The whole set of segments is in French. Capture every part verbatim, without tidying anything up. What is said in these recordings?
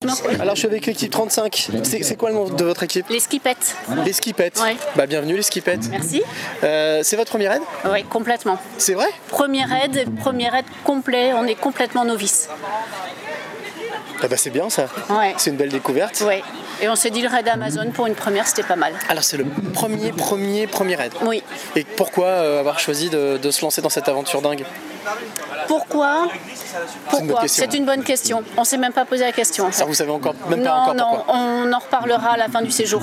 Arnaud. Alors je suis avec l'équipe trente-cinq. C'est, c'est quoi le nom de votre équipe? Les skipettes. Les skipettes. Ouais. Bah bienvenue les skipettes. Merci. Euh, c'est votre premier raid? Oui, complètement. C'est vrai? Premier raid, premier raid complet, on est complètement novice. Ah bah c'est bien ça. Ouais. C'est une belle découverte. Ouais. Et on s'est dit le raid Amazon pour une première, c'était pas mal. Alors c'est le premier, premier, premier raid. Oui. Et pourquoi euh, avoir choisi de, de se lancer dans cette aventure dingue? Pourquoi C'est une bonne Pourquoi question. C'est une bonne question. On s'est même pas posé la question. En fait. Ça vous savez encore même non, pas encore non, pourquoi? on en reparlera à la fin du séjour.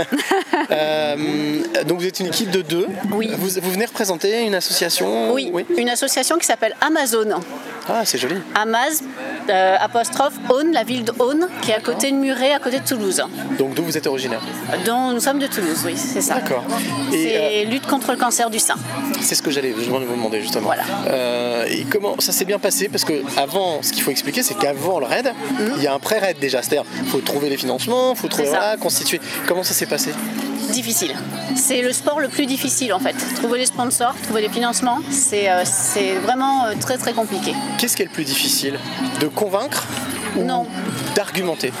euh, donc vous êtes une équipe de deux. Oui. Vous, vous venez représenter une association? Oui, oui. Une association qui s'appelle Amazon. Ah c'est joli. Amaz, euh, apostrophe, Aune, la ville de Aune, qui est à côté de Muret, à côté de Toulouse. Donc d'où vous êtes originaire? Dont nous sommes de Toulouse, oui, c'est ça. D'accord. C'est Et, lutte contre le cancer du sein. C'est ce que j'allais je voulais vous demander justement. Voilà. Euh, et comment ça s'est bien passé? Parce que avant, ce qu'il faut expliquer, c'est qu'avant le raid, mmh. il y a un pré-raid déjà. C'est-à-dire, il faut trouver les financements, il faut trouver voilà, constituer. Comment ça s'est passé? Difficile. C'est le sport le plus difficile en fait. Trouver les sponsors, trouver les financements, c'est, euh, c'est vraiment euh, très très compliqué. Qu'est-ce qui est le plus difficile? De convaincre ou non. d'argumenter?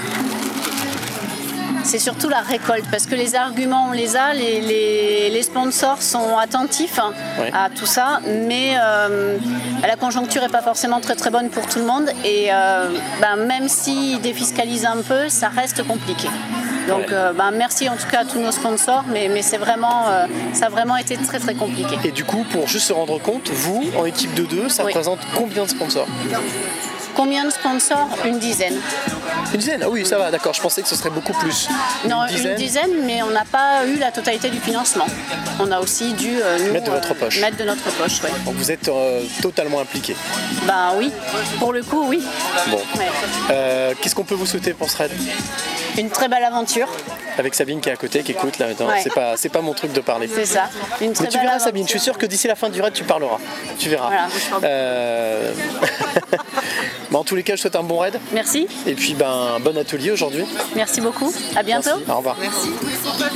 C'est surtout la récolte, parce que les arguments on les a, les, les, les sponsors sont attentifs hein, oui. à tout ça, mais euh, la conjoncture n'est pas forcément très très bonne pour tout le monde et euh, ben, même s'ils défiscalisent un peu, ça reste compliqué. Donc ouais. euh, ben, merci en tout cas à tous nos sponsors, mais, mais c'est vraiment, euh, ça a vraiment été très très compliqué. Et du coup, pour juste se rendre compte, vous, en équipe de deux, ça oui. représente combien de sponsors? Combien de sponsors? Une dizaine. Une dizaine? Ah oui, ça va, d'accord. Je pensais que ce serait beaucoup plus. Non, une dizaine, une dizaine mais on n'a pas eu la totalité du financement. On a aussi dû euh, nous, mettre de votre poche. Euh, mettre de notre poche, ouais. Donc vous êtes euh, totalement impliqué. Ben oui, pour le coup, oui. Bon. Ouais. Euh, qu'est-ce qu'on peut vous souhaiter pour ce raid? Une très belle aventure. Avec Sabine qui est à côté, qui écoute là. Ouais. C'est pas, c'est pas mon truc de parler. C'est ça. Une très Mais tu belle verras aventure. Sabine, je suis sûr que d'ici la fin du raid tu parleras. Tu verras. Voilà. Euh... bon, en tous les cas, je souhaite un bon raid. Merci. Et puis ben bon atelier aujourd'hui. Merci beaucoup. À bientôt. Merci. Au revoir. Merci.